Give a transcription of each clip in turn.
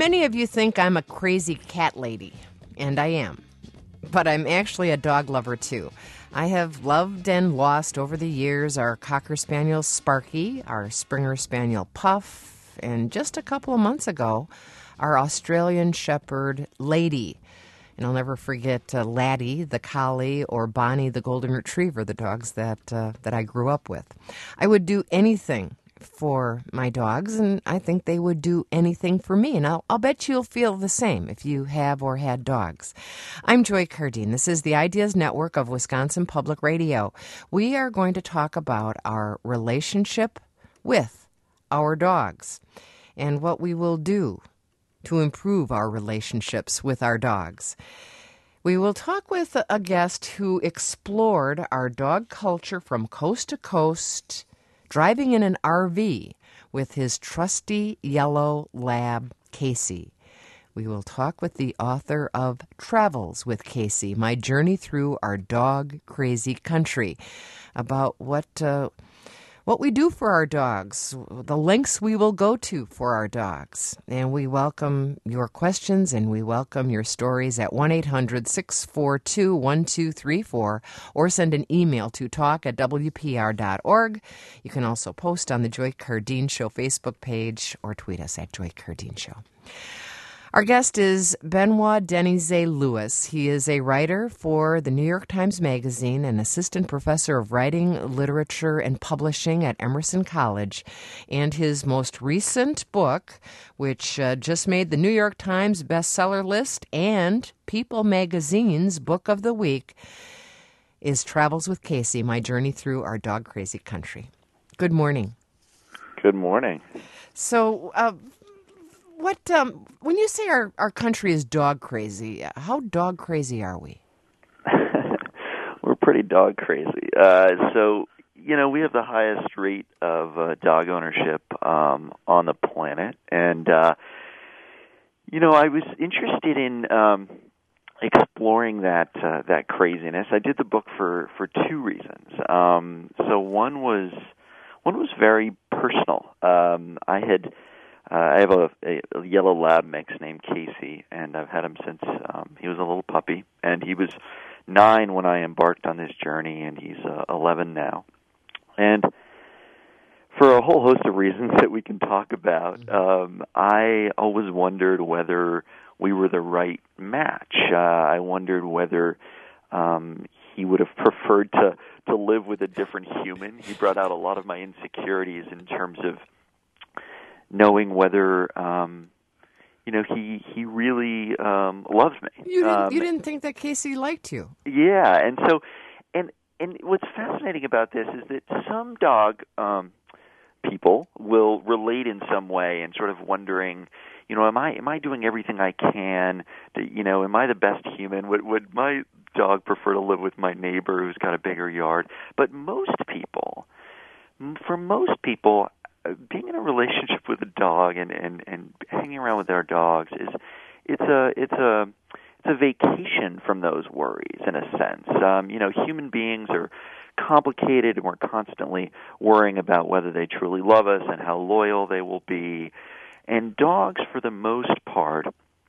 Many of you think I'm a crazy cat lady, and I am. But I'm actually a dog lover, too. I have loved and lost over the years our Cocker Spaniel Sparky, our Springer Spaniel Puff, and just a couple of months ago, our Australian Shepherd Lady. And I'll never forget Laddie, the collie, or Bonnie, the golden retriever, the dogs that I grew up with. I would do anything for my dogs, and I think they would do anything for me. And I'll bet you'll feel the same if you have or had dogs. I'm Joy Cardine. This is the Ideas Network of Wisconsin Public Radio. We are going to talk about our relationship with our dogs and what we will do to improve our relationships with our dogs. We will talk with a guest who explored our dog culture from coast to coast, driving in an RV with his trusty yellow lab, Casey. We will talk with the author of Travels with Casey, My Journey Through Our Dog-Crazy Country, about what we do for our dogs, the lengths we will go to for our dogs. And we welcome your questions and we welcome your stories at 1-800-642-1234 or send an email to talk@wpr.org. You can also post on the Joy Cardine Show Facebook page or tweet us at Joy Cardine Show. Our guest is Benoit Denizet-Lewis. He is a writer for the New York Times Magazine, an assistant professor of writing, literature, and publishing at Emerson College. And his most recent book, which just made the New York Times bestseller list and People Magazine's Book of the Week, is Travels with Casey, My Journey Through Our Dog-Crazy Country. Good morning. Good morning. So, when you say our country is dog crazy, how dog crazy are we? We're pretty dog crazy. We have the highest rate of dog ownership on the planet, and I was interested in exploring that craziness. I did the book for two reasons. So one was very personal. I have a yellow lab mix named Casey, and I've had him since he was a little puppy. And he was 9 when I embarked on this journey, and he's 11 now. And for a whole host of reasons that we can talk about, I always wondered whether we were the right match. I wondered whether he would have preferred to live with a different human. He brought out a lot of my insecurities in terms of knowing whether he really loves me. You didn't think that Casey liked you. Yeah, and so and what's fascinating about this is that some dog people will relate in some way and sort of wondering, am I doing everything I can to, am I the best human? Would my dog prefer to live with my neighbor who's got a bigger yard? But for most people, being in a relationship with a dog and hanging around with their dogs it's a vacation from those worries in a sense. Human beings are complicated, and we're constantly worrying about whether they truly love us and how loyal they will be. And dogs, for the most part,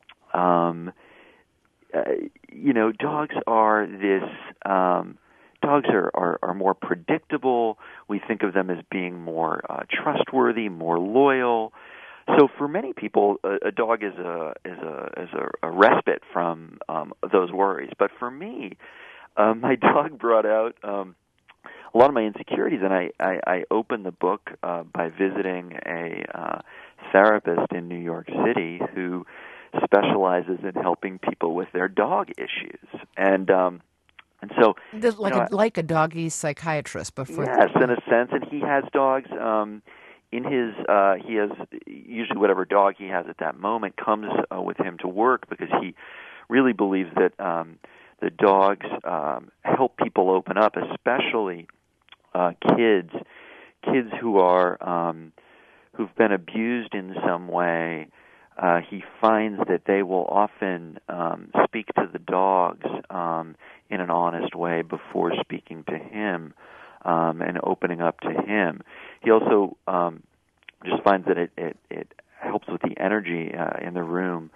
dogs are this. Dogs are more predictable. We think of them as being more trustworthy, more loyal. So for many people, a dog is a respite from those worries. But for me, my dog brought out a lot of my insecurities, and I opened the book by visiting a therapist in New York City who specializes in helping people with their dog issues. And so, like a doggy psychiatrist, but yes, in a sense, and he has dogs. He has usually whatever dog he has at that moment comes with him to work because he really believes that the dogs help people open up, especially kids who are who've been abused in some way. He finds that they will often speak to the dogs in an honest way before speaking to him and opening up to him. He also just finds that it helps with the energy in the room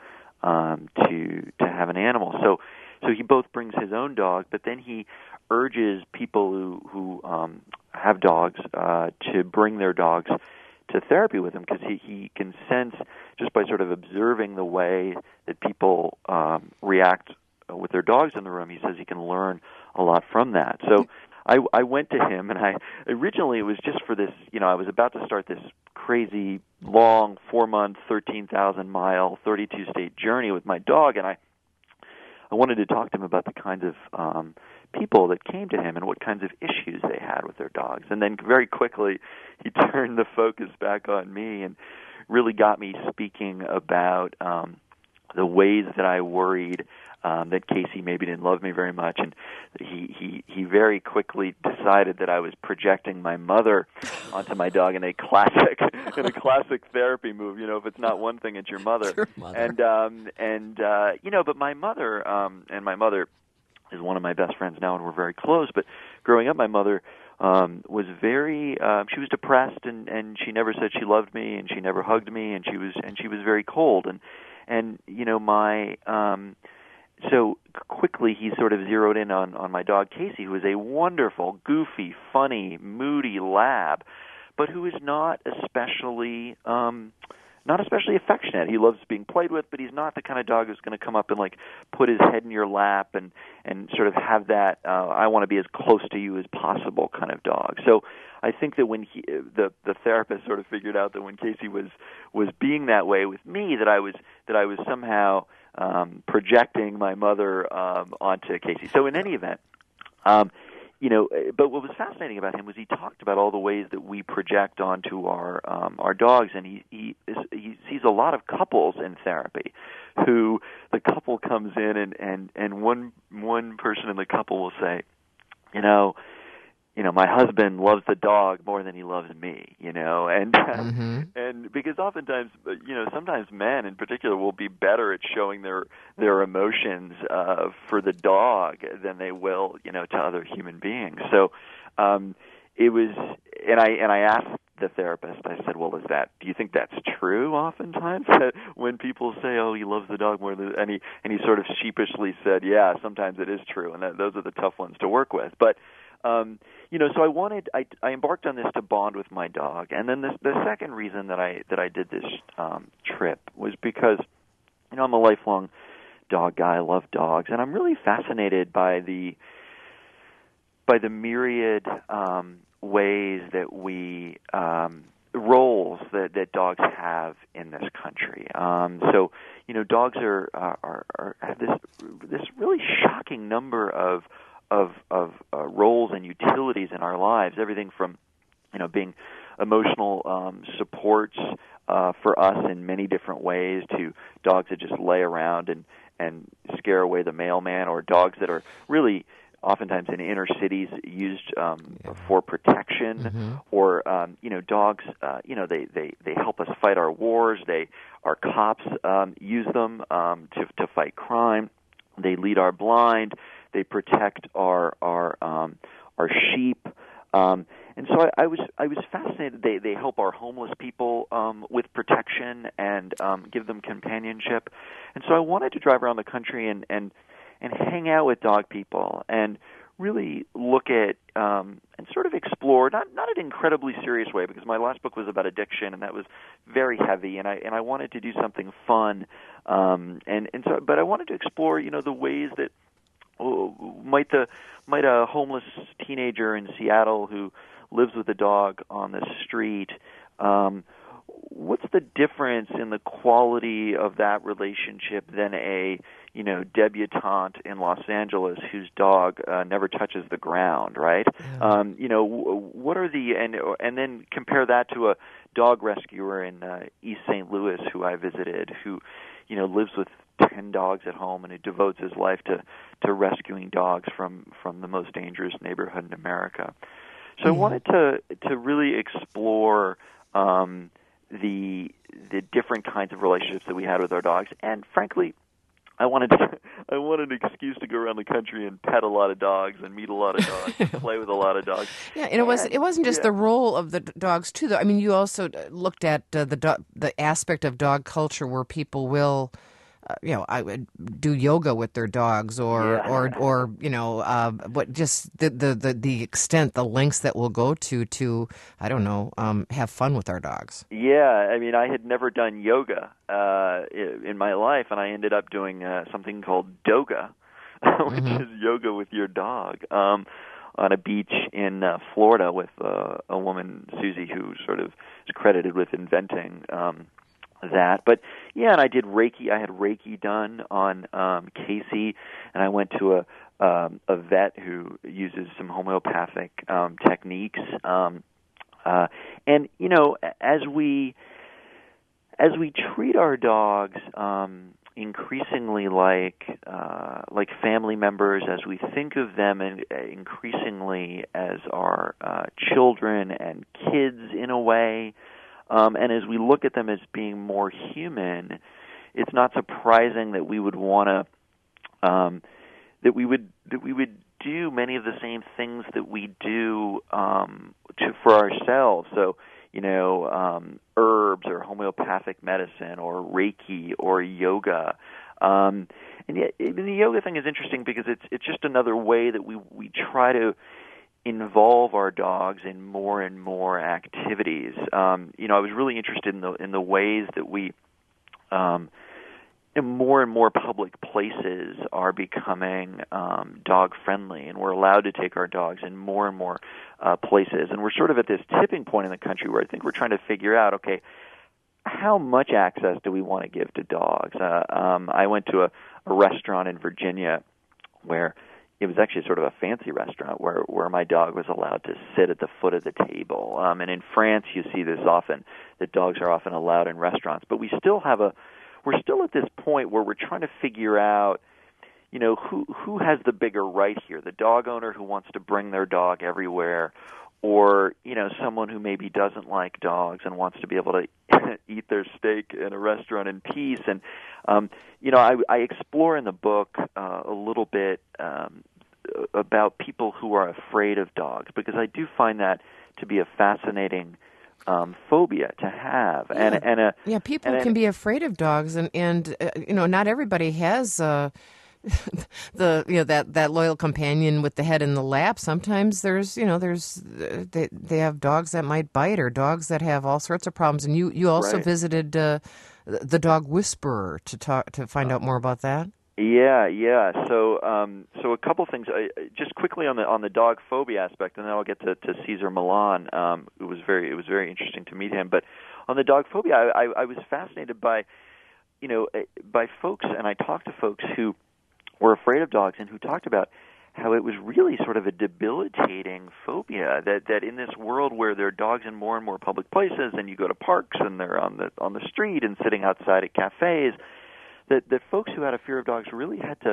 to have an animal. So he both brings his own dog, but then he urges people who have dogs to bring their dogs to therapy with him, because he can sense, just by sort of observing the way that people react with their dogs in the room, he says he can learn a lot from that. So I went to him, and originally it was just for this, I was about to start this crazy, long, 4-month, 13,000-mile, 32-state journey with my dog, and I wanted to talk to him about the kinds of people that came to him and what kinds of issues they had with their dogs. And then very quickly, he turned the focus back on me and really got me speaking about the ways that I worried that Casey maybe didn't love me very much, and he very quickly decided that I was projecting my mother onto my dog in a classic therapy move. If it's not one thing, it's your mother. Your mother. And but my mother and my mother is one of my best friends now, and we're very close. But growing up, my mother was very she was depressed, and she never said she loved me, and she never hugged me, and she was very cold, and my so quickly he sort of zeroed in on my dog Casey, who is a wonderful, goofy, funny, moody lab, but who is not especially affectionate. He loves being played with, but he's not the kind of dog who's going to come up and put his head in your lap and sort of have that I want to be as close to you as possible kind of dog. So I think that when the therapist sort of figured out that when Casey was being that way with me, that I was somehow projecting my mother onto Casey. So in any event, but what was fascinating about him was he talked about all the ways that we project onto our dogs, and he sees a lot of couples in therapy who the couple comes in and one person in the couple will say, my husband loves the dog more than he loves me, and because oftentimes, sometimes men in particular will be better at showing their emotions for the dog than they will, to other human beings. So it was, and I asked the therapist, I said, well, do you think that's true oftentimes? When people say, oh, he loves the dog more than, and he sort of sheepishly said, yeah, sometimes it is true, and those are the tough ones to work with. But so I embarked on this to bond with my dog, and then the second reason that I did this trip was because, I'm a lifelong dog guy. I love dogs, and I'm really fascinated by the myriad ways that we roles that dogs have in this country. So dogs have this really shocking number of roles and utilities in our lives. Everything from being emotional supports for us in many different ways, to dogs that just lay around and scare away the mailman, or dogs that are really oftentimes in inner cities used for protection, or dogs they help us fight our wars. Our cops use them to fight crime. They lead our blind. They protect our sheep, and so I was fascinated. They help our homeless people with protection and give them companionship, and so I wanted to drive around the country and hang out with dog people and really look at and sort of explore, not in an incredibly serious way, because my last book was about addiction and that was very heavy, and I wanted to do something fun, but I wanted to explore the ways that might a homeless teenager in Seattle who lives with a dog on the street, what's the difference in the quality of that relationship than a debutante in Los Angeles whose dog never touches the ground, right? Yeah. What are and then compare that to a dog rescuer in East St. Louis who I visited, who lives with 10 dogs at home and who devotes his life to rescuing dogs from the most dangerous neighborhood in America. So I wanted to really explore the different kinds of relationships that we had with our dogs, and frankly, I wanted an excuse to go around the country and pet a lot of dogs and meet a lot of dogs and play with a lot of dogs. Yeah, and it wasn't just the role of the dogs too, though. I mean, you also looked at the aspect of dog culture where people will, I would do yoga with their dogs, or what just the extent, the lengths that we'll go to I don't know, have fun with our dogs. Yeah, I mean, I had never done yoga in my life, and I ended up doing something called doga, which is yoga with your dog, on a beach in Florida with a woman, Susie, who sort of is credited with inventing that. But yeah, and I did Reiki. I had Reiki done on Casey, and I went to a vet who uses some homeopathic techniques. And as we treat our dogs increasingly like family members, as we think of them increasingly as our children and kids in a way, and as we look at them as being more human, it's not surprising that we would want to that we would do many of the same things that we do for ourselves. So, herbs or homeopathic medicine or Reiki or yoga. And yet, the yoga thing is interesting because it's just another way that we try to involve our dogs in more and more activities. I was really interested in the ways that we more and more public places are becoming dog friendly, and we're allowed to take our dogs in more and more places. And we're sort of at this tipping point in the country where I think we're trying to figure out, okay, how much access do we want to give to dogs? I went to a restaurant in Virginia where it was actually sort of a fancy restaurant where my dog was allowed to sit at the foot of the table. And in France, you see this often, that dogs are often allowed in restaurants. But we're still at this point where we're trying to figure out, who has the bigger right here, the dog owner who wants to bring their dog everywhere, or, someone who maybe doesn't like dogs and wants to be able to eat their steak in a restaurant in peace. And, I explore in the book a little bit about people who are afraid of dogs, because I do find that to be a fascinating phobia to have. People can be afraid of dogs, and not everybody has that loyal companion with the head in the lap. Sometimes they have dogs that might bite, or dogs that have all sorts of problems. And you also visited the dog whisperer to find out more about that. Yeah. So a couple things. Just quickly on the dog phobia aspect, and then I'll get to Cesar Millan. It was very interesting to meet him. But on the dog phobia, I was fascinated by folks, and I talked to folks who were afraid of dogs and who talked about how it was really sort of a debilitating phobia, that in this world where there are dogs in more and more public places, and you go to parks and they're on the street and sitting outside at cafes, that folks who had a fear of dogs really had to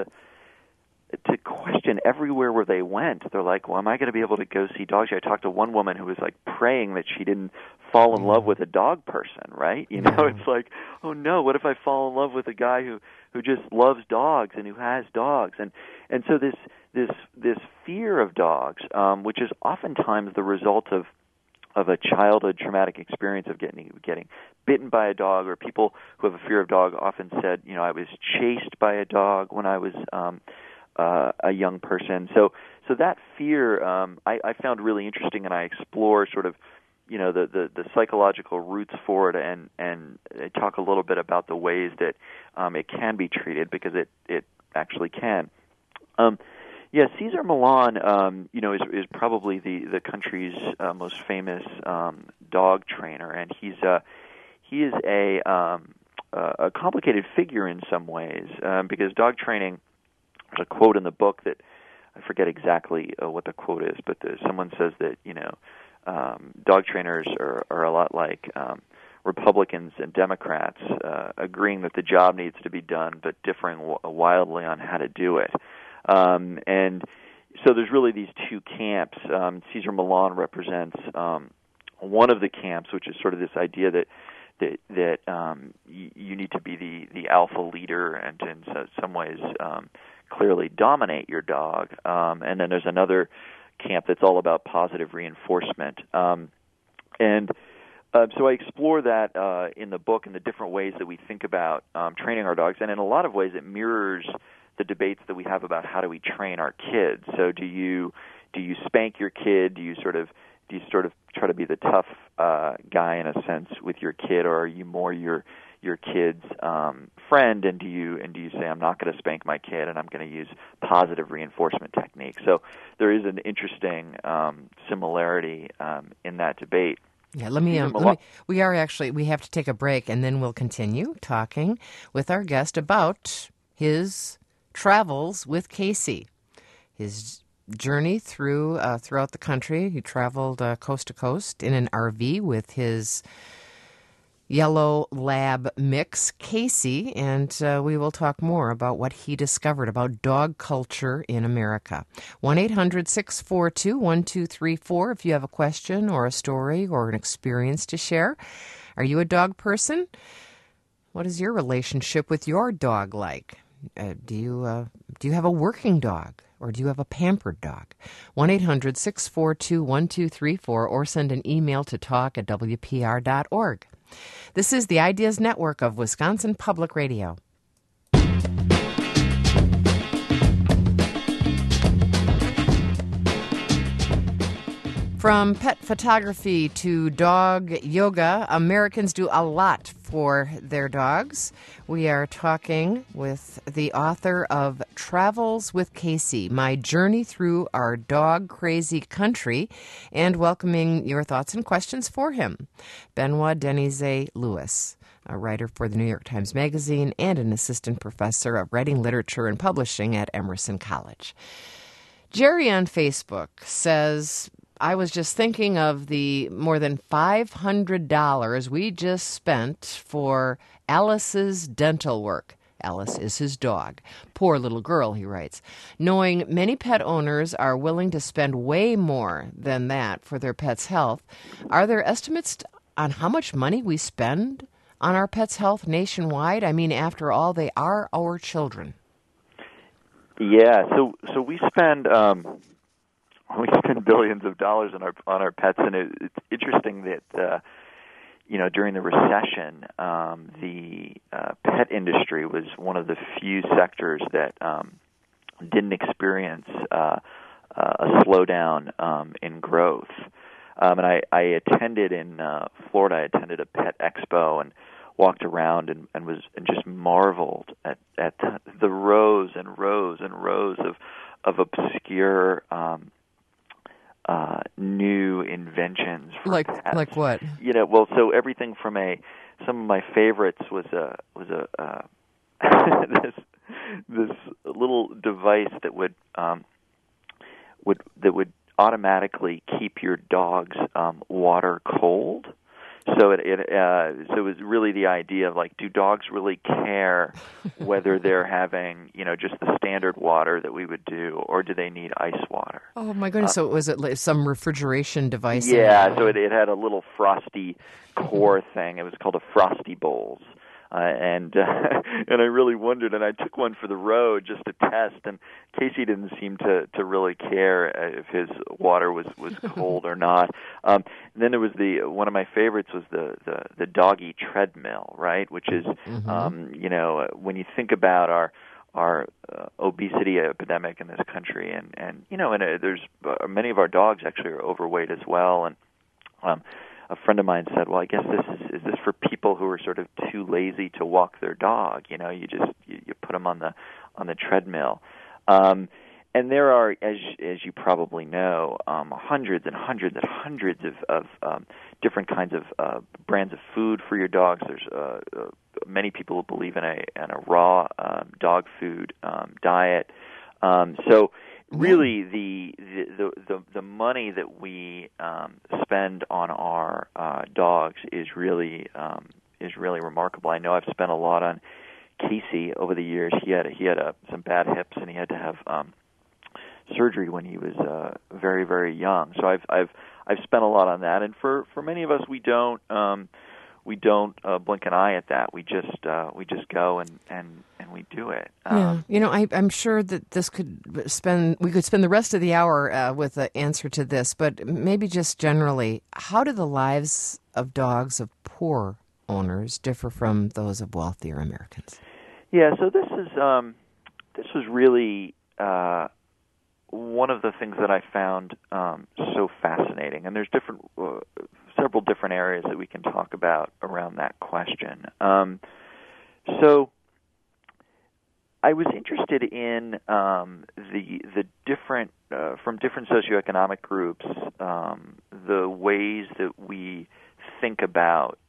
question everywhere where they went. They're like, well, am I going to be able to go see dogs? I talked to one woman who was like praying that she didn't fall in love with a dog person, right? It's like, oh no, what if I fall in love with a guy who just loves dogs and who has dogs? And so this fear of dogs, which is oftentimes the result of a childhood traumatic experience of getting bitten by a dog, or people who have a fear of dog often said, I was chased by a dog when I was a young person. So that fear I found really interesting, and I explore sort of the psychological roots for it, and talk a little bit about the ways that it can be treated, because it actually can. Cesar Millan, is probably the country's most famous dog trainer, and he is a complicated figure in some ways, because dog training. There's a quote in the book that I forget exactly what the quote is, but someone says that dog trainers are a lot like Republicans and Democrats, agreeing that the job needs to be done, but differing wildly on how to do it. And so there's really these two camps. Cesar Millan represents one of the camps, which is sort of this idea that that you need to be the alpha leader and in some ways clearly dominate your dog. And then there's another camp that's all about positive reinforcement. So I explore that in the book and the different ways that we think about training our dogs, and in a lot of ways it mirrors the debates that we have about how do we train our kids. So do you spank your kid? Do you sort of try to be the tough guy in a sense with your kid, or are you more your kid's friend? And do you say, I'm not going to spank my kid, and I'm going to use positive reinforcement techniques? So there is an interesting similarity in that debate. Yeah, we have to take a break, and then we'll continue talking with our guest about his travels with Casey, his journey throughout the country. He traveled coast to coast in an RV with his yellow lab mix, Casey, and we will talk more about what he discovered about dog culture in America. 1-800-642-1234 if you have a question or a story or an experience to share. Are you a dog person? What is your relationship with your dog like? Do you have a working dog? Or do you have a pampered dog? 1-800-642-1234 or send an email to talk@wpr.org. This is the Ideas Network of Wisconsin Public Radio. From pet photography to dog yoga, Americans do a lot for their dogs. We are talking with the author of Travels with Casey, My Journey Through Our Dog-Crazy Country, and welcoming your thoughts and questions for him, Benoit Denizet-Lewis, a writer for the New York Times Magazine and an assistant professor of writing, literature, and publishing at Emerson College. Jerry on Facebook says, I was just thinking of the more than $500 we just spent for Alice's dental work. Alice is his dog. Poor little girl, he writes. Knowing many pet owners are willing to spend way more than that for their pet's health, are there estimates on how much money we spend on our pets' health nationwide? I mean, after all, they are our children. Yeah, so we spend billions of dollars on our pets, and it's interesting that during the recession, the pet industry was one of the few sectors that didn't experience a slowdown in growth. And I attended in Florida. I attended a pet expo and walked around and just marveled at the rows and rows and rows of obscure new inventions for pets. Like what? So everything from some of my favorites was this little device that would automatically keep your dog's water cold. So it was really the idea of do dogs really care whether they're having just the standard water that we would do, or do they need ice water? Oh my goodness! So was it like some refrigeration device? Yeah. So it had a little frosty core thing. It was called a Frosty Bowls. And I really wondered, and I took one for the road just to test, and Casey didn't seem to really care if his water was cold or not. And then there was one of my favorites was the doggy treadmill, right? Which is when you think about our obesity epidemic in this country, and there's many of our dogs actually are overweight as well, and a friend of mine said, well, I guess is this for people who are sort of too lazy to walk their dog? You put them on the treadmill. And there are, as you probably know, hundreds and hundreds and hundreds of different kinds of brands of food for your dogs. There's many people who believe in a raw dog food diet. So really, the money that we spend on our dogs is really remarkable. I know I've spent a lot on Casey over the years. He had some bad hips, and he had to have surgery when he was very, very young. So I've spent a lot on that. And for many of us, we don't we don't blink an eye at that. We just go and we do it. Yeah, I'm sure that we could spend the rest of the hour with the answer to this, but maybe just generally, how do the lives of dogs of poor owners differ from those of wealthier Americans? Yeah, so this was really one of the things that I found so fascinating, and there's several different areas that we can talk about around that question. So I was interested in the different from different socioeconomic groups, the ways that we think about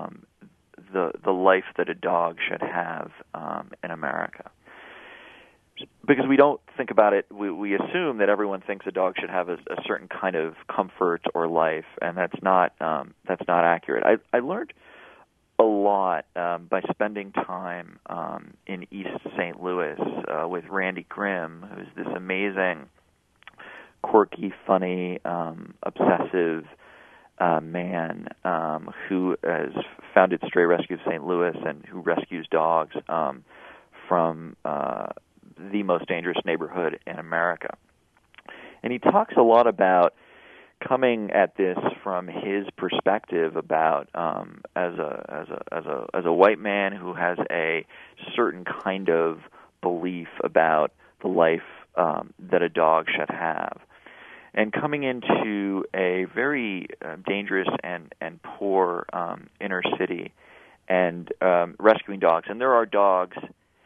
the life that a dog should have in America. Because we don't think about it, we assume that everyone thinks a dog should have a certain kind of comfort or life, and that's not accurate. I learned a lot by spending time in East St. Louis with Randy Grimm, who's this amazing, quirky, funny, obsessive man who has founded Stray Rescue of St. Louis and who rescues dogs from the most dangerous neighborhood in America. And he talks a lot about coming at this from his perspective about as a white man who has a certain kind of belief about the life that a dog should have, and coming into a very dangerous and poor inner city and rescuing dogs. And there are dogs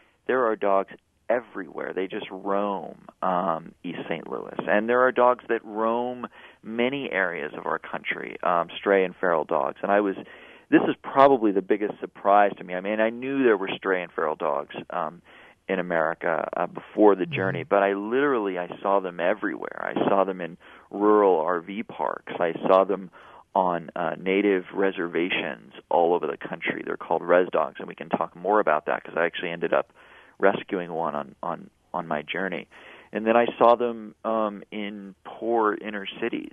everywhere. They just roam East St. Louis. And there are dogs that roam many areas of our country, stray and feral dogs. And this is probably the biggest surprise to me. I mean, I knew there were stray and feral dogs in America before the journey, but I saw them everywhere. I saw them in rural RV parks. I saw them on native reservations all over the country. They're called res dogs, and we can talk more about that because I actually ended up rescuing one on my journey. And then I saw them in poor inner cities.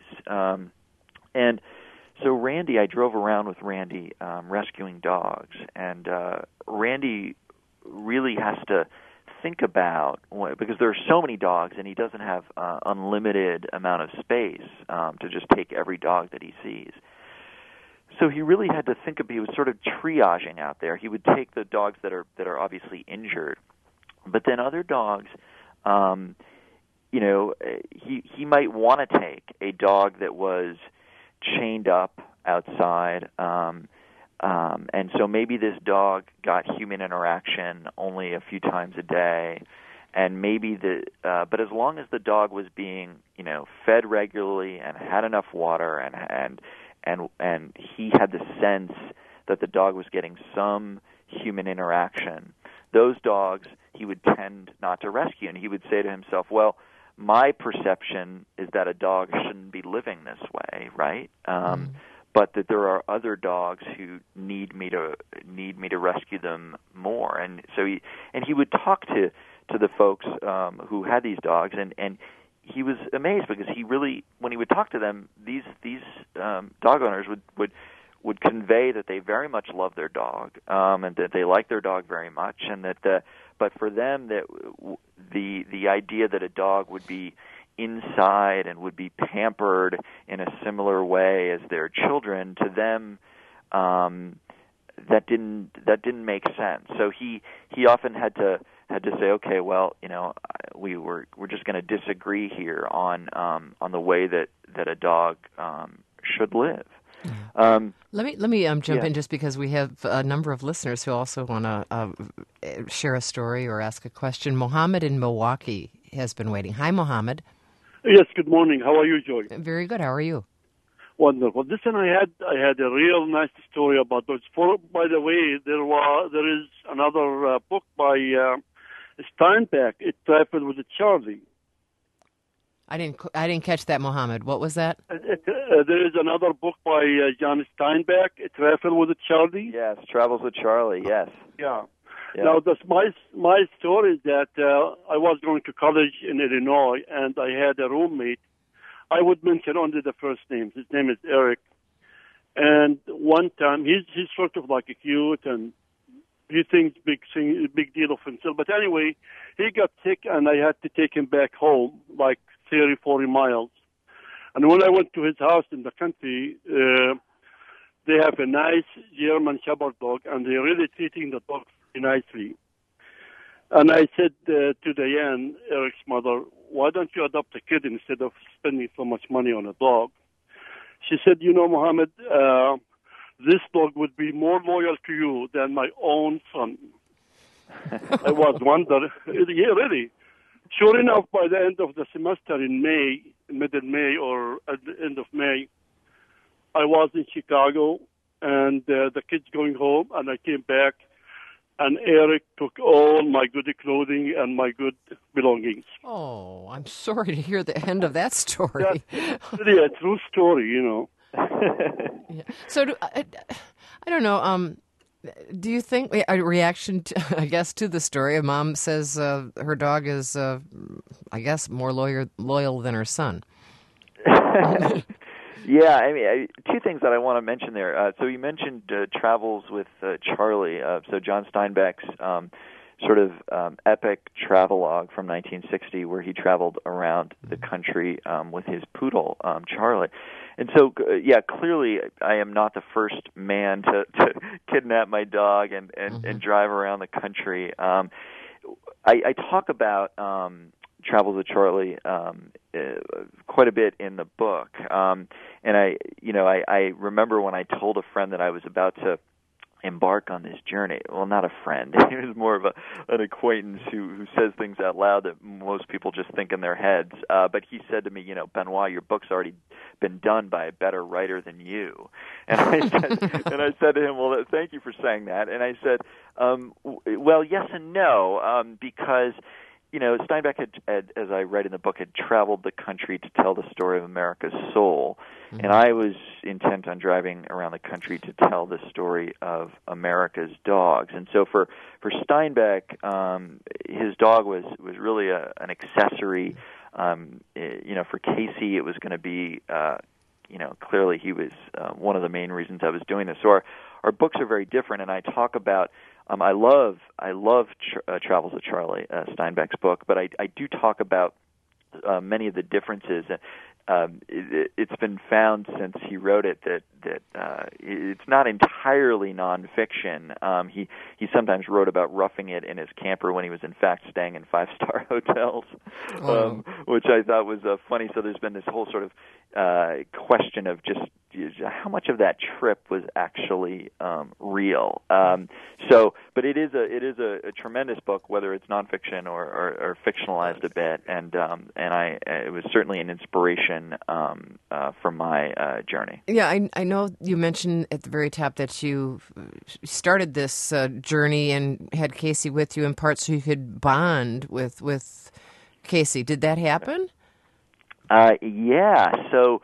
And so I drove around with Randy rescuing dogs. And Randy really has to think about, because there are so many dogs and he doesn't have unlimited amount of space to just take every dog that he sees. So he really had to think he was sort of triaging out there. He would take the dogs that are obviously injured, but then other dogs, he might want to take a dog that was chained up outside, and so maybe this dog got human interaction only a few times a day, and maybe but as long as the dog was being, fed regularly and had enough water and he had the sense that the dog was getting some human interaction, those dogs he would tend not to rescue. And he would say to himself, well, my perception is that a dog shouldn't be living this way, right? But that there are other dogs who need me to rescue them more. And so he would talk to the folks who had these dogs, and he was amazed because he really, when he would talk to them, these dog owners would convey that they very much love their dog, and that they like their dog very much, and but for them that the idea that a dog would be inside and would be pampered in a similar way as their children, to them that didn't make sense. So he often had to say, okay, well, we're just going to disagree here on the way that a dog should live. Let me jump in, just because we have a number of listeners who also want to share a story or ask a question. Mohammed in Milwaukee has been waiting. Hi, Mohammed. Yes, good morning. How are you, Joy? Very good. How are you? Wonderful. Listen, I had a real nice story about those. By the way, there is another book by Steinbeck. It Traveled with Charlie. I didn't catch that, Mohammed. What was that? There is another book by John Steinbeck, Traveled with Charlie. Yes, Travels with Charlie. Yes. Yeah. Now, my story is that I was going to college in Illinois, and I had a roommate. I would mention only the first names. His name is Eric. And one time, he's sort of like a cute, and he thinks big deal of himself. But anyway, he got sick, and I had to take him back home, like 30, 40 miles. And when I went to his house in the country, they have a nice German Shepherd dog, and they're really treating the dog very nicely. And I said to Diane, Eric's mother, why don't you adopt a kid instead of spending so much money on a dog? She said, Mohammed, this dog would be more loyal to you than my own son. I was wondering, yeah, really. Sure enough, by the end of the semester in May, mid-May or at the end of May, I was in Chicago, and the kids going home, and I came back, and Eric took all my good clothing and my good belongings. Oh, I'm sorry to hear the end of that story. That's really a true story, Yeah. So, I don't know, do you think a reaction, I guess, to the story? A mom says her dog is, I guess, more loyal than her son. Yeah, I mean, two things that I want to mention there. So you mentioned travels with Charlie. So John Steinbeck's sort of epic travelogue from 1960, where he traveled around the country with his poodle, Charlie. And so, yeah, clearly I am not the first man to kidnap my dog and drive around the country. I talk about Travels with Charlie quite a bit in the book, and I remember when I told a friend that I was about to embark on this journey. Well, not a friend; he was more of an acquaintance who says things out loud that most people just think in their heads. But he said to me, Benoit, your book's already been done by a better writer than you. And I said to him, well, thank you for saying that. And I said, well, yes and no, because Steinbeck had, as I write in the book, had traveled the country to tell the story of America's soul, and I was intent on driving around the country to tell the story of America's dogs. And so for Steinbeck, his dog was really an accessory. For Casey, it was going to be, clearly he was one of the main reasons I was doing this. So our books are very different, and I talk about. I love Travels with Charlie, Steinbeck's book, but I do talk about many of the differences. It's been found since he wrote it that it's not entirely nonfiction. He sometimes wrote about roughing it in his camper when he was in fact staying in 5-star hotels, which I thought was funny. So there's been this whole sort of question of just how much of that trip was actually real. But it is a tremendous book, whether it's nonfiction or fictionalized a bit, and it was certainly an inspiration for my journey. Yeah, I know you mentioned at the very top that you started this journey and had Casey with you in part so you could bond with Casey. Did that happen? Yeah. So,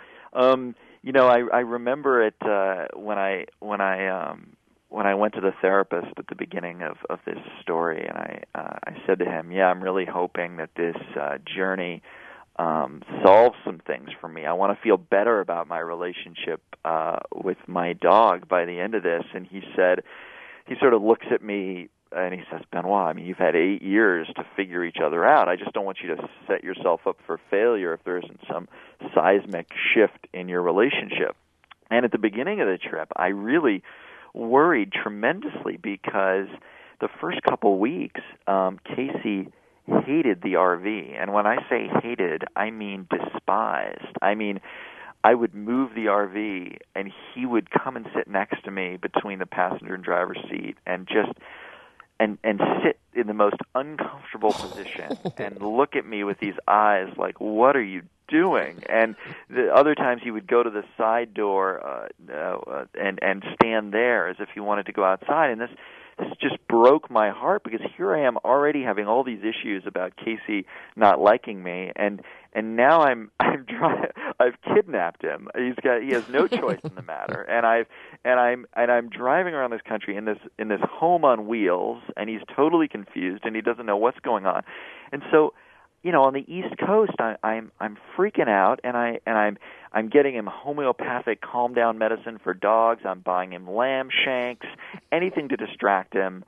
I remember it when I went to the therapist at the beginning of this story, and I said to him, "Yeah, I'm really hoping that this journey solves some things for me. I want to feel better about my relationship with my dog by the end of this." And he sort of looks at me and he says, "Benoit, I mean, you've had 8 years to figure each other out. I just don't want you to set yourself up for failure if there isn't some seismic shift in your relationship." And at the beginning of the trip, I really worried tremendously because the first couple weeks, Casey hated the RV. And when I say hated, I mean despised. I mean, I would move the RV and he would come and sit next to me between the passenger and driver's seat and just and sit in the most uncomfortable position and look at me with these eyes like, "What are you doing?" And the other times he would go to the side door and stand there as if he wanted to go outside. And this just broke my heart because here I am already having all these issues about Casey not liking me, and now I've kidnapped him. He has no choice in the matter, and I'm driving around this country in this home on wheels, and he's totally confused and he doesn't know what's going on. And so, on the East Coast, I'm freaking out, and I'm getting him homeopathic calm down medicine for dogs. I'm buying him lamb shanks, anything to distract him.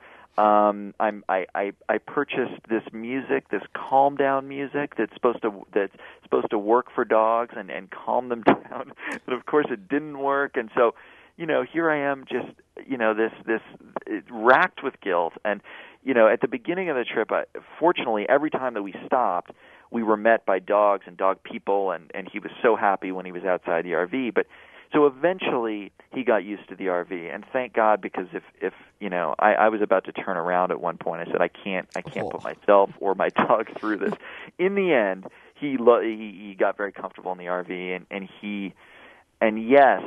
I purchased this music, this calm down music that's supposed to work for dogs and calm them down. But of course it didn't work, and so here I am just this racked with guilt. And at the beginning of the trip, fortunately every time that we stopped, we were met by dogs and dog people, and he was so happy when he was outside the RV. But so eventually he got used to the RV, and thank God, because if I was about to turn around at one point. I said, I can't put myself or my dog through this. In the end, he got very comfortable in the RV, and yes,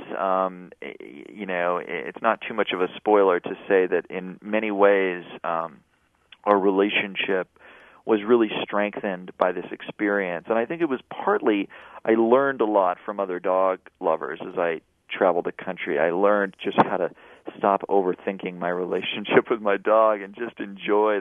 it's not too much of a spoiler to say that in many ways our relationship was really strengthened by this experience. And I think it was partly I learned a lot from other dog lovers as I traveled the country. I learned just how to stop overthinking my relationship with my dog and just enjoy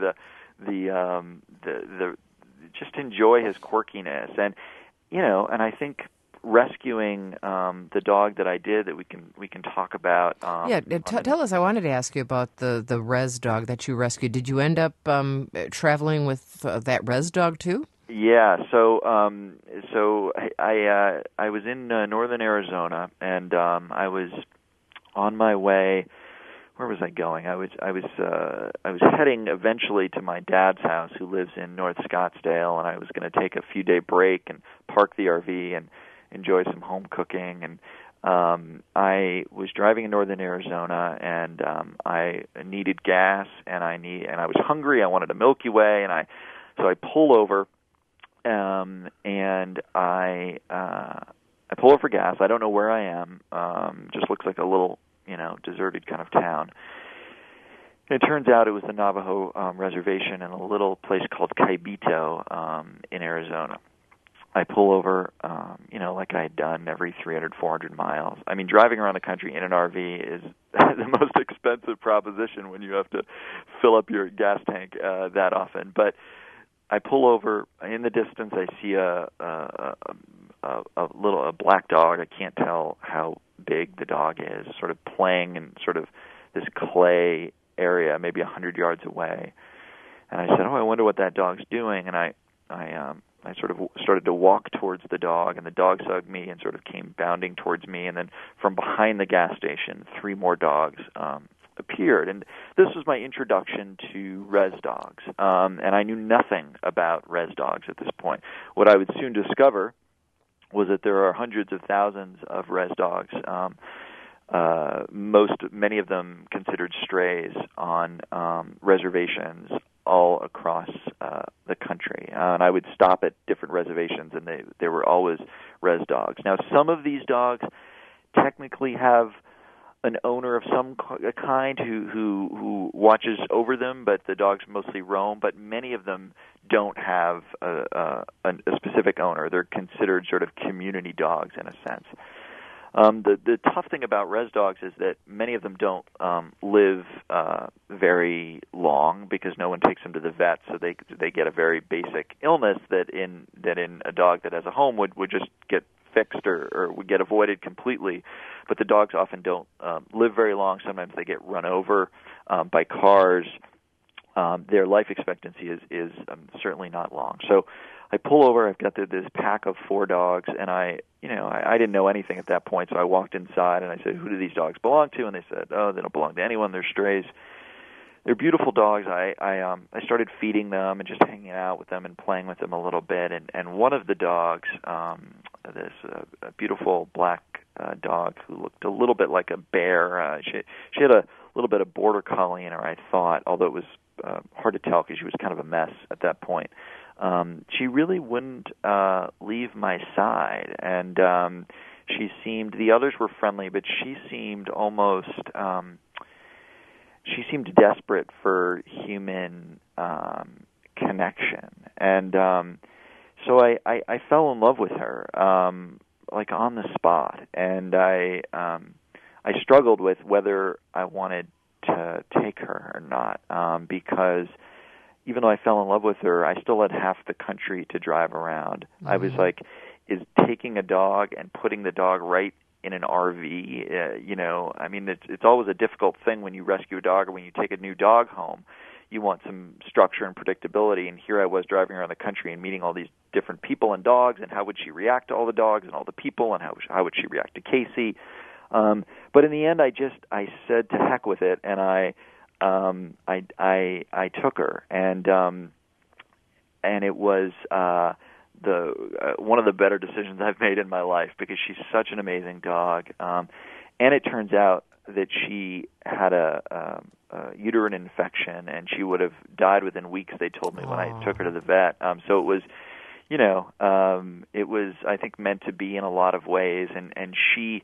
just enjoy his quirkiness. And and I think rescuing the dog that I did that we can talk about. Tell us. I wanted to ask you about the res dog that you rescued. Did you end up traveling with that res dog too? Yeah. So I was in northern Arizona, and I was on my way. Where was I going? I was heading eventually to my dad's house, who lives in North Scottsdale, and I was going to take a few-day break and park the RV and enjoy some home cooking. And I was driving in northern Arizona, and I needed gas, and I was hungry. I wanted a Milky Way, so I pull over, and I pull over for gas. I don't know where I am. Just looks like a little deserted kind of town. And it turns out it was the Navajo reservation in a little place called Caibito in Arizona. I pull over, like I had done every 300, 400 miles. I mean, driving around the country in an RV is the most expensive proposition when you have to fill up your gas tank that often. But I pull over. In the distance, I see a black dog. I can't tell how big the dog is, sort of playing in sort of this clay area, maybe 100 yards away. And I said, I wonder what that dog's doing. And I sort of started to walk towards the dog, and the dog hugged me and sort of came bounding towards me. And then from behind the gas station, 3 more dogs appeared. And this was my introduction to res dogs. And I knew nothing about res dogs at this point. What I would soon discover was that there are hundreds of thousands of res dogs, many of them considered strays on reservations all across the country. And I would stop at different reservations, and they were always res dogs. Now, some of these dogs technically have an owner of some kind who watches over them, but the dogs mostly roam. But many of them don't have a specific owner. They're considered sort of community dogs in a sense. The tough thing about res dogs is that many of them don't live very long because no one takes them to the vet, so they get a very basic illness that in a dog that has a home would just get fixed or would get avoided completely. But the dogs often don't live very long. Sometimes they get run over by cars. Their life expectancy is certainly not long. So I pull over. I've got this pack of 4 dogs, and I didn't know anything at that point. So I walked inside and I said, "Who do these dogs belong to?" And they said, "Oh, they don't belong to anyone. They're strays." They're beautiful dogs. I started feeding them and just hanging out with them and playing with them a little bit. And one of the dogs, this beautiful black dog who looked a little bit like a bear. She had a little bit of border collie in her, I thought, although it was hard to tell because she was kind of a mess at that point. She really wouldn't leave my side, and the others were friendly, but she seemed almost, she seemed desperate for human connection, and so I fell in love with her, like on the spot, and I struggled with whether I wanted to take her or not, because even though I fell in love with her, I still had half the country to drive around. Mm-hmm. I was like, taking a dog and putting the dog right in an RV. I mean, it's always a difficult thing when you rescue a dog or when you take a new dog home. You want some structure and predictability, and here I was driving around the country and meeting all these different people and dogs, and how would she react to all the dogs and all the people, and how would she react to Casey? But in the end, I said to heck with it, and I took her, and it was one of the better decisions I've made in my life, because she's such an amazing dog, and it turns out that she had a uterine infection, and she would have died within weeks, they told me, when I took her to the vet. So it was, it was, I think, meant to be in a lot of ways, and she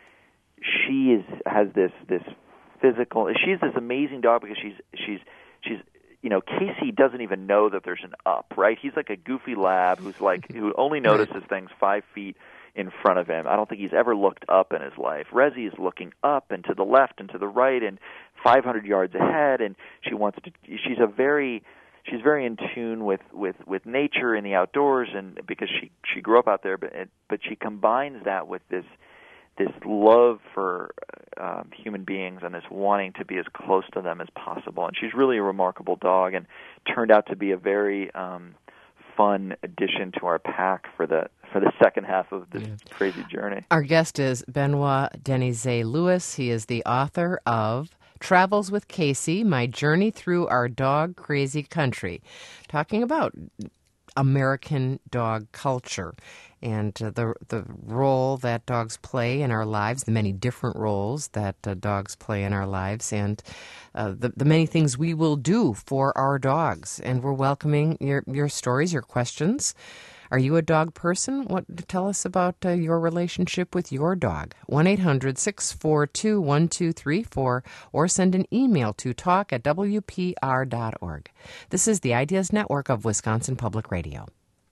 has this physical. She's this amazing dog because she's Casey doesn't even know that there's an up, right? He's like a goofy lab who only notices things 5 feet in front of him. I don't think he's ever looked up in his life. Rezzy is looking up and to the left and to the right and 500 yards ahead, and she's very in tune with nature and the outdoors, and because she grew up out there, but she combines that with this love for human beings and this wanting to be as close to them as possible. And she's really a remarkable dog, and turned out to be a very fun addition to our pack for the second half of this crazy journey. Our guest is Benoit Denizet-Lewis. He is the author of Travels with Casey, My Journey Through Our Dog Crazy Country, talking about American dog culture and the role that dogs play in our lives, the many different roles that dogs play in our lives, and the many things we will do for our dogs. And we're welcoming your stories, your questions. Are you a dog person? Tell us about your relationship with your dog. 1-800-642-1234, or send an email to talk@wpr.org. This is the Ideas Network of Wisconsin Public Radio.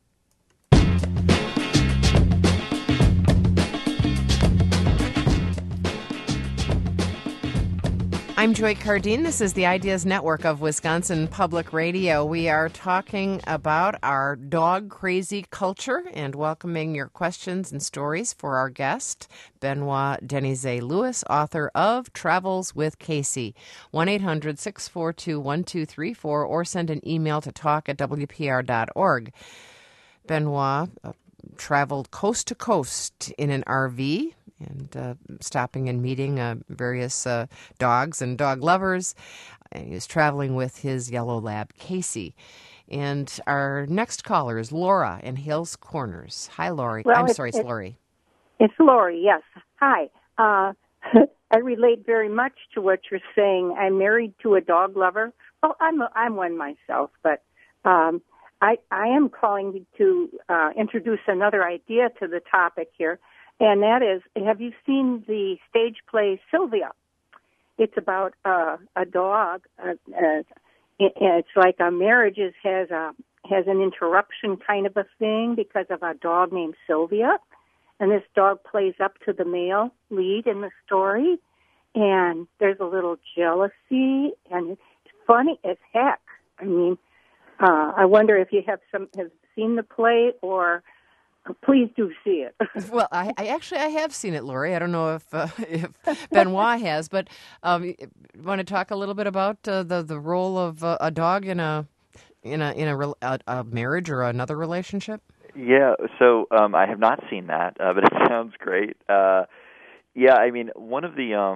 I'm Joy Cardine. This is the Ideas Network of Wisconsin Public Radio. We are talking about our dog crazy culture and welcoming your questions and stories for our guest, Benoit Denizet-Lewis, author of Travels with Casey. 1-800-642-1234, or send an email to talk@wpr.org. Benoit traveled coast to coast in an RV, and stopping and meeting various dogs and dog lovers. And he was traveling with his yellow lab, Casey. And our next caller is Laura in Hales Corners. Hi, Lori. Well, it's Lori. It's Lori, yes. Hi. I relate very much to what you're saying. I'm married to a dog lover. Well, I'm one myself, but I am calling to introduce another idea to the topic here. And that is, have you seen the stage play Sylvia? It's about a dog. It's like a marriage has an interruption kind of a thing because of a dog named Sylvia. And this dog plays up to the male lead in the story. And there's a little jealousy, and it's funny as heck. I mean, I wonder if you have seen the play, or please do see it. Well, I have seen it, Lori. I don't know if Benoit has, but want to talk a little bit about the role of a dog in a marriage or another relationship? Yeah, so I have not seen that, but it sounds great. Yeah, I mean, one of the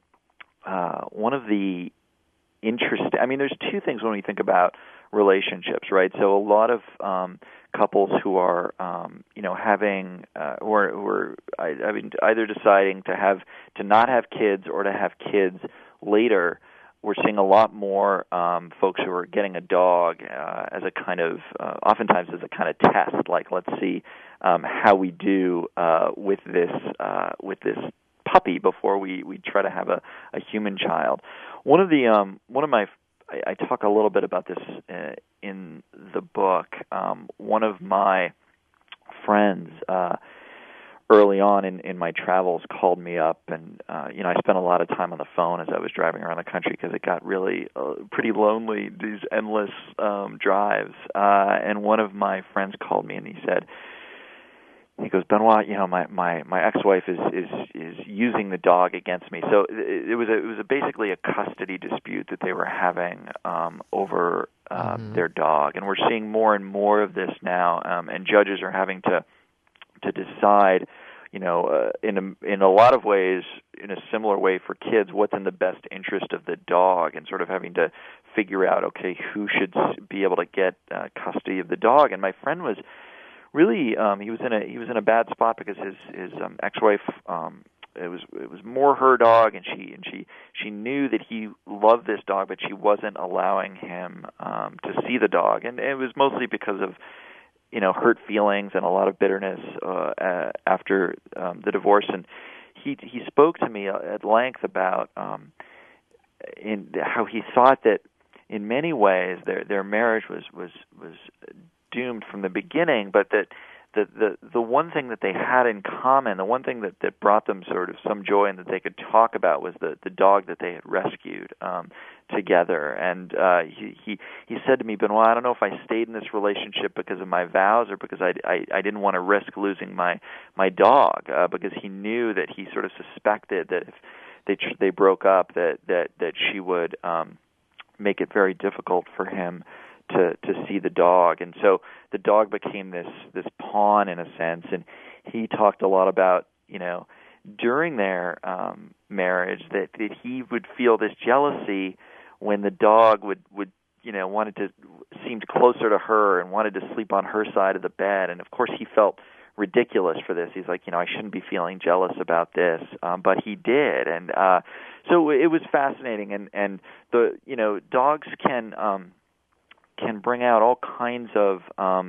interesting. I mean, there's two things when we think about relationships, right? So a lot of couples who are, having, or either deciding to not have kids or to have kids later. We're seeing a lot more folks who are getting a dog as a kind of, oftentimes as a kind of test. Like, let's see how we do with this puppy before we try to have a human child. I talk a little bit about this in the book. One of my friends early on in my travels called me up, and I spent a lot of time on the phone as I was driving around the country because it got really pretty lonely, these endless drives. And one of my friends called me and he said, he goes, Benoit, my ex-wife is using the dog against me. So it was basically a custody dispute that they were having over their dog, and we're seeing more and more of this now. And judges are having to decide, in a lot of ways, in a similar way for kids, what's in the best interest of the dog, and sort of having to figure out, okay, who should be able to get custody of the dog. And my friend was really he was in a bad spot because his ex-wife, it was more her dog, and she knew that he loved this dog, but she wasn't allowing him to see the dog, and it was mostly because of hurt feelings and a lot of bitterness after the divorce. And he spoke to me at length about in how he thought that in many ways their marriage was doomed from the beginning, but that the one thing that they had in common, the one thing that brought them sort of some joy and that they could talk about, was the dog that they had rescued together. And he said to me, Benoit, I don't know if I stayed in this relationship because of my vows or because I didn't want to risk losing my dog, because he knew that he sort of suspected that if they broke up that she would make it very difficult for him to see the dog. And so the dog became this pawn in a sense. And he talked a lot about, during their marriage that he would feel this jealousy when the dog would wanted to seemed closer to her and wanted to sleep on her side of the bed. And of course he felt ridiculous for this. He's like, I shouldn't be feeling jealous about this, but he did. And so it was fascinating. And the dogs can bring out all kinds of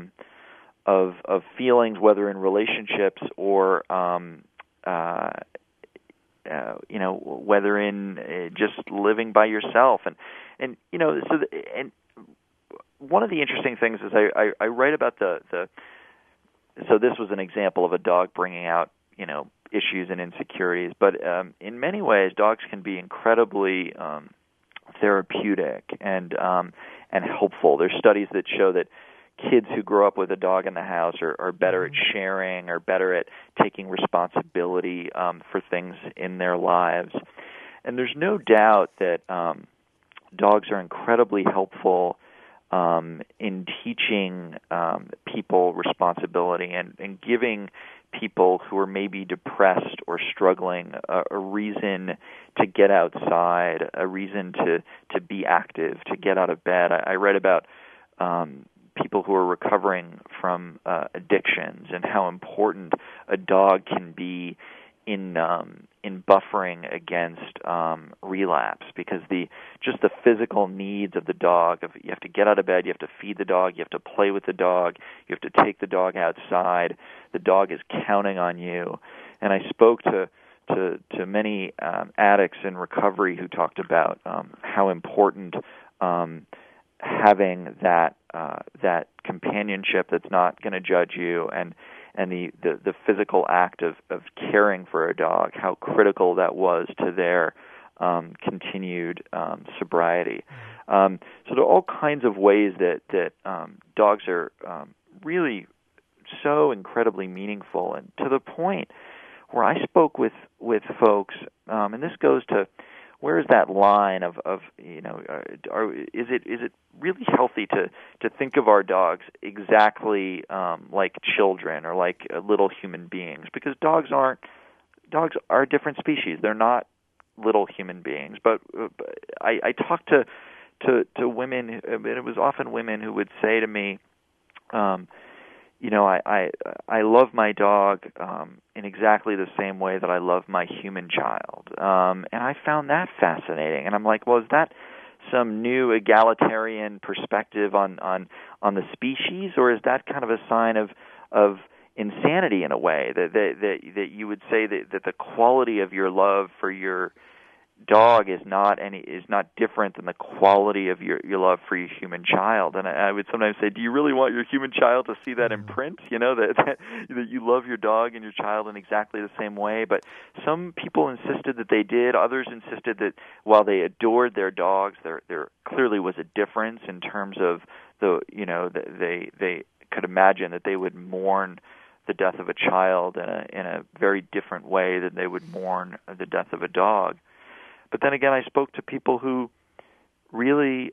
feelings, whether in relationships or whether in just living by yourself, and one of the interesting things is I write about so this was an example of a dog bringing out issues and insecurities, but in many ways dogs can be incredibly therapeutic and helpful. There's studies that show that kids who grow up with a dog in the house are better at sharing, are better at taking responsibility for things in their lives. And there's no doubt that dogs are incredibly helpful in teaching people responsibility and giving people who are maybe depressed or struggling a reason to get outside, a reason to be active, to get out of bed. I read about people who are recovering from addictions and how important a dog can be in buffering against relapse, because just the physical needs of the dog, you have to get out of bed, you have to feed the dog, you have to play with the dog, you have to take the dog outside, the dog is counting on you. And I spoke to many addicts in recovery who talked about how important having that companionship that's not going to judge you, and the physical act of caring for a dog, how critical that was to their continued sobriety. So there are all kinds of ways that dogs are really so incredibly meaningful, and to the point where I spoke with folks, and this goes to where is that line of is it really healthy to think of our dogs exactly like children or like little human beings? Because dogs are a different species. They're not little human beings. But I talked to women, and it was often women who would say to me, I love my dog in exactly the same way that I love my human child. And I found that fascinating. And I'm like, well, is that some new egalitarian perspective on the species, or is that kind of a sign of insanity in a way, that you would say that the quality of your love for your dog is not different than the quality of your love for your human child? And I would sometimes say, do you really want your human child to see that in print? That you love your dog and your child in exactly the same way. But some people insisted that they did. Others insisted that while they adored their dogs, there clearly was a difference in terms of they could imagine that they would mourn the death of a child in a very different way than they would mourn the death of a dog. But then again, I spoke to people who really,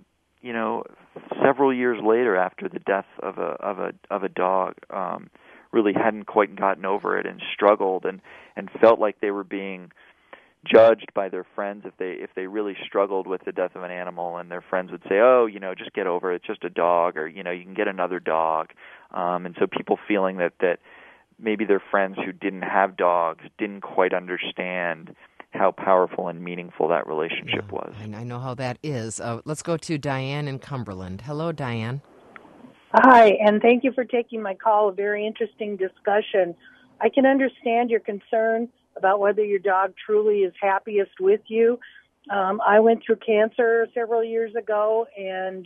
several years later after the death of a dog, really hadn't quite gotten over it and struggled and felt like they were being judged by their friends if they really struggled with the death of an animal, and their friends would say, "Oh, just get over it. It's just a dog," or you can get another dog. And so people feeling that maybe their friends who didn't have dogs didn't quite understand how powerful and meaningful that relationship was. I know how that is. Let's go to Diane in Cumberland. Hello, Diane. Hi, and thank you for taking my call. A very interesting discussion. I can understand your concern about whether your dog truly is happiest with you. I went through cancer several years ago and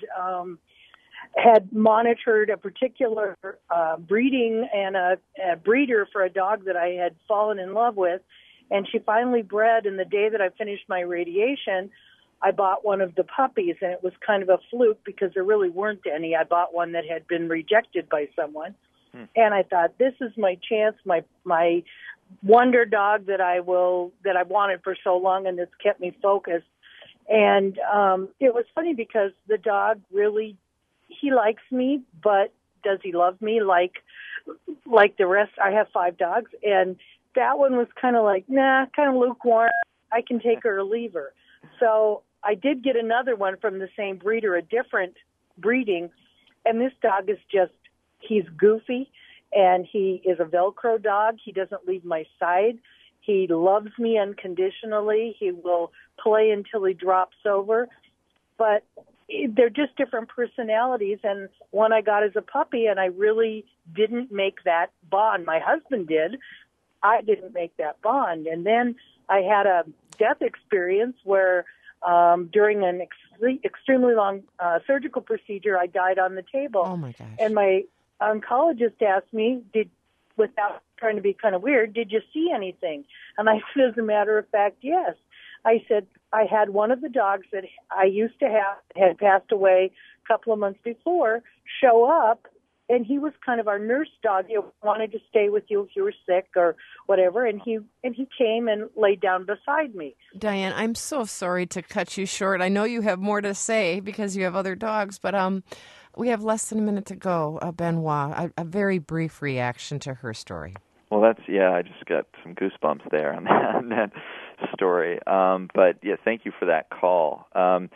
had monitored a particular breeding and a breeder for a dog that I had fallen in love with, and she finally bred, and the day that I finished my radiation, I bought one of the puppies, and it was kind of a fluke because there really weren't any. I bought one that had been rejected by someone, and I thought, this is my chance, my wonder dog that I wanted for so long, and it's kept me focused. And it was funny because the dog really, he likes me, but does he love me like the rest? I have 5 dogs, and that one was kind of like, nah, kind of lukewarm. I can take her or leave her. So I did get another one from the same breeder, a different breeding, and this dog is just, he's goofy, and he is a Velcro dog. He doesn't leave my side. He loves me unconditionally. He will play until he drops over. But they're just different personalities, and one I got as a puppy, and I really didn't make that bond. My husband did. I didn't make that bond. And then I had a death experience where during an extremely long surgical procedure, I died on the table. Oh, my gosh. And my oncologist asked me, without trying to be kind of weird, did you see anything? And I said, as a matter of fact, yes. I said, I had one of the dogs that I used to have, had passed away a couple of months before, show up, and he was kind of our nurse dog. He wanted to stay with you if you were sick or whatever, and he came and laid down beside me. Diane, I'm so sorry to cut you short. I know you have more to say because you have other dogs, but we have less than a minute to go. Benoit, a very brief reaction to her story. Well, I just got some goosebumps there on that story. But yeah, thank you for that call.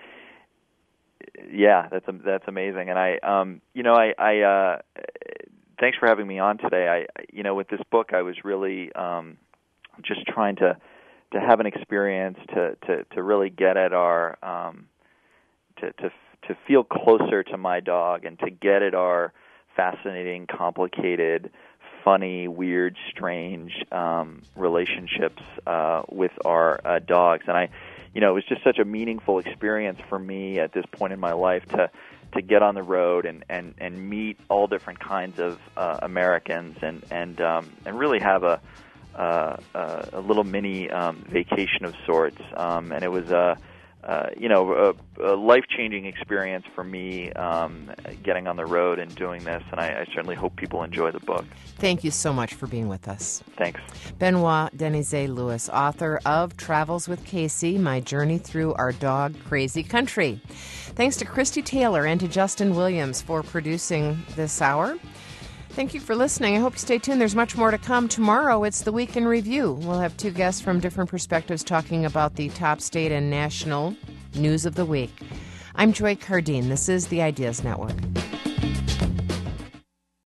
That's amazing. And I thanks for having me on today. With this book, I was really just trying to have an experience to really get at our to feel closer to my dog and to get at our fascinating, complicated, funny, weird, strange relationships with our dogs. And it was just such a meaningful experience for me at this point in my life to get on the road and meet all different kinds of Americans and really have a little mini vacation of sorts. And it was a life-changing experience for me getting on the road and doing this, and I certainly hope people enjoy the book. Thank you so much for being with us. Thanks. Benoit Denizet-Lewis, author of Travels with Casey, My Journey Through Our Dog Crazy Country. Thanks to Christy Taylor and to Justin Williams for producing this hour. Thank you for listening. I hope you stay tuned. There's much more to come. Tomorrow, it's the Week in Review. We'll have 2 guests from different perspectives talking about the top state and national news of the week. I'm Joy Cardine. This is the Ideas Network.